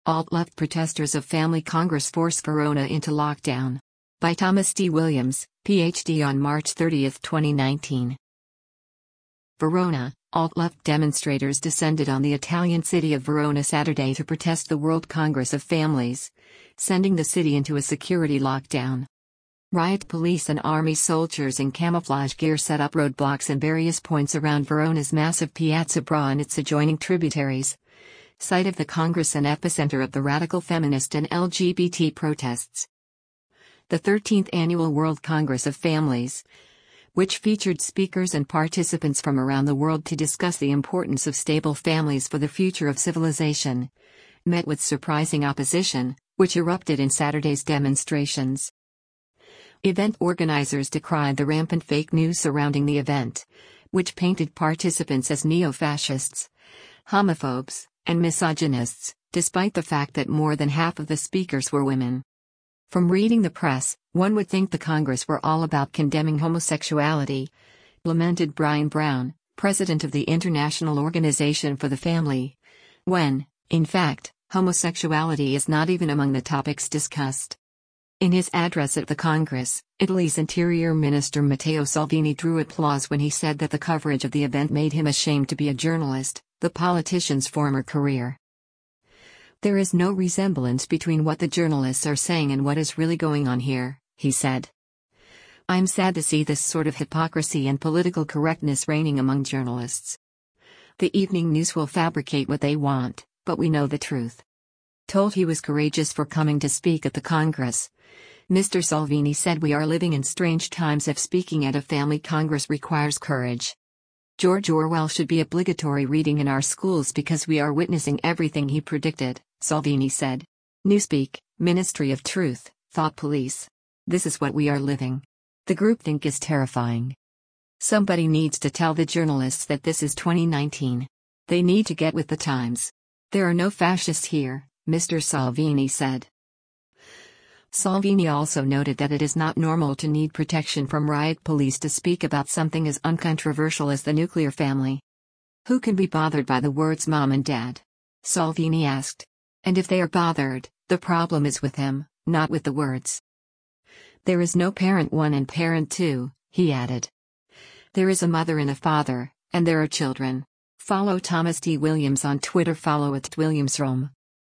Alt-left protesters of Family Congress force Verona into lockdown. By Thomas D. Williams, Ph.D. on March 30, 2019. Verona, alt-left demonstrators descended on the Italian city of Verona Saturday to protest the World Congress of Families, sending the city into a security lockdown. Riot police and army soldiers in camouflage gear set up roadblocks in various points around Verona's massive Piazza Bra and its adjoining tributaries, site of the Congress and epicenter of the radical feminist and LGBT protests. The 13th Annual World Congress of Families, which featured speakers and participants from around the world to discuss the importance of stable families for the future of civilization, met with surprising opposition, which erupted in Saturday's demonstrations. Event organizers decried the rampant fake news surrounding the event, which painted participants as neo-fascists, homophobes, and misogynists, despite the fact that more than half of the speakers were women. From reading the press, one would think the Congress were all about condemning homosexuality, lamented Brian Brown, president of the International Organization for the Family, when, in fact, homosexuality is not even among the topics discussed. In his address at the Congress, Italy's Interior Minister Matteo Salvini drew applause when he said that the coverage of the event made him ashamed to be a journalist, the politician's former career. "There is no resemblance between what the journalists are saying and what is really going on here," he said. "I'm sad to see this sort of hypocrisy and political correctness reigning among journalists. The evening news will fabricate what they want, but we know the truth." Told he was courageous for coming to speak at the Congress, Mr. Salvini said, "We are living in strange times if speaking at a family congress requires courage. George Orwell should be obligatory reading in our schools because we are witnessing everything he predicted," Salvini said. Newspeak, Ministry of Truth, Thought Police. "This is what we are living. The groupthink is terrifying. Somebody needs to tell the journalists that this is 2019. They need to get with the times. There are no fascists here," Mr. Salvini said. Salvini also noted that it is not normal to need protection from riot police to speak about something as uncontroversial as the nuclear family. "Who can be bothered by the words mom and dad?" Salvini asked. "And if they are bothered, the problem is with them, not with the words. There is no parent 1 and parent 2, he added. There is a mother and a father, and there are children." Follow Thomas D. Williams on Twitter. Follow @WilliamsRome.